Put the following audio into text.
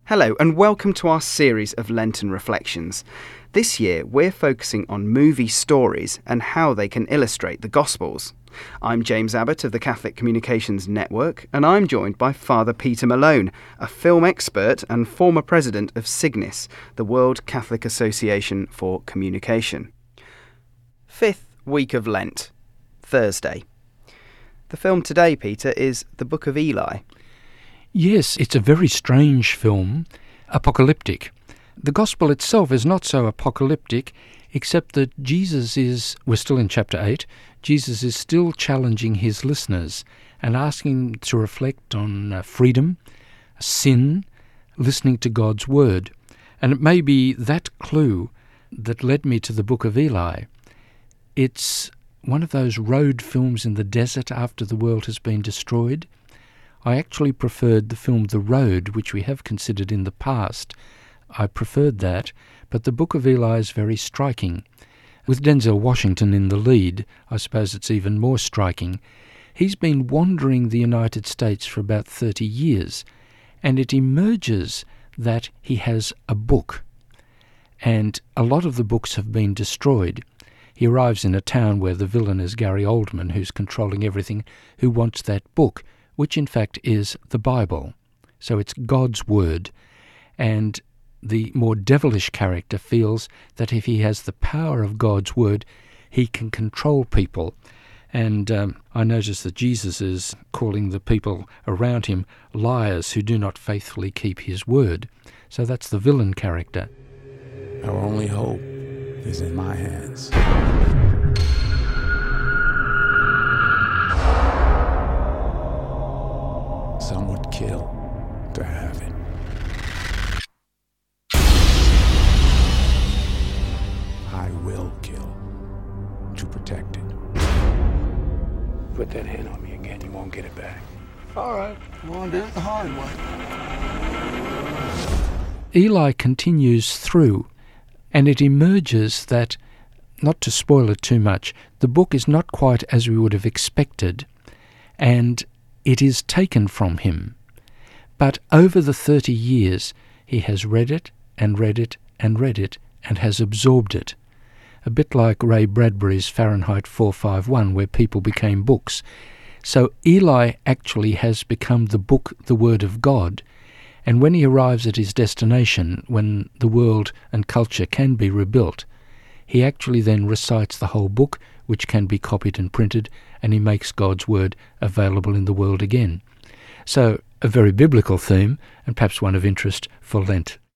Hello and welcome to our series of Lenten reflections. This year we're focusing on movie stories and how they can illustrate the Gospels. I'm James Abbott of the Catholic Communications Network, and I'm joined by Father Peter Malone, a film expert and former president of Cygnus, the World Catholic Association for Communication. Fifth week of Lent, Thursday. The film today, Peter, is The Book of Eli. Yes, it's a very strange film, apocalyptic. The Gospel itself is not so apocalyptic, except that we're still in chapter 8, Jesus is still challenging his listeners and asking them to reflect on freedom, sin, listening to God's word. And it may be that clue that led me to the Book of Eli. It's one of those road films in the desert after the world has been destroyed. I actually preferred the film The Road, which we have considered in the past. I preferred that, but the Book of Eli is very striking. With Denzel Washington in the lead, I suppose it's even more striking. He's been wandering the United States for about 30 years, and it emerges that he has a book. And a lot of the books have been destroyed. He arrives in a town where the villain is Gary Oldman, who's controlling everything, who wants that book, which in fact is the Bible. So it's God's word. And the more devilish character feels that if he has the power of God's word, he can control people. And I notice that Jesus is calling the people around him liars who do not faithfully keep his word. So that's the villain character. Our only hope is in my hands. Some would kill to have it. I will kill to protect it. Put that hand on me again, you won't get it back. All right, we're going to do it the hard way. Eli continues through, and it emerges that, not to spoil it too much, the book is not quite as we would have expected, and it is taken from him. But over the 30 years, he has read it and read it and read it and has absorbed it. A bit like Ray Bradbury's Fahrenheit 451, where people became books. So Eli actually has become the book, the Word of God. And when he arrives at his destination, when the world and culture can be rebuilt, he actually then recites the whole book, which can be copied and printed, and he makes God's word available in the world again. So, a very biblical theme, and perhaps one of interest for Lent.